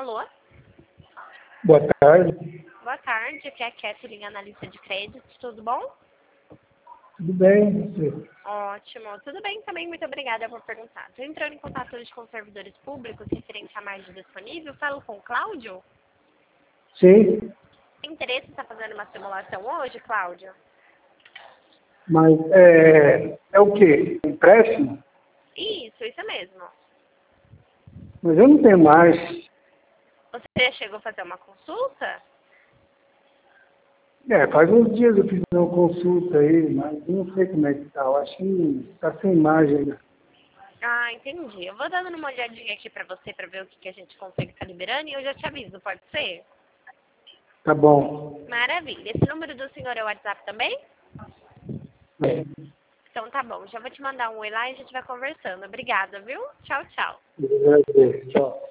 Alô? Boa tarde. Boa tarde, aqui é a Catherine, analista de crédito, tudo bom? Tudo bem, você? Ótimo, tudo bem também, muito obrigada por perguntar. Estou entrando em contato hoje com servidores públicos referente à margem disponível. Falo com o Cláudio? Sim, Tem interesse em estar fazendo uma simulação hoje, Cláudio? mas é o quê? Empréstimo? Isso mesmo. Mas eu não tenho mais. Você já chegou a fazer uma consulta? Faz uns dias eu fiz uma consulta aí, mas eu não sei como é que tá. Eu acho que tá sem margem ainda. Ah, entendi. Eu vou dando uma olhadinha aqui pra você pra ver o que a gente consegue estar liberando e eu já te aviso, pode ser? Tá bom. Maravilha. Esse número do senhor é o WhatsApp também? É, Então tá bom, já vou te mandar um oi lá e a gente vai conversando. Obrigada, viu? Tchau, tchau. eu agradeço. Tchau.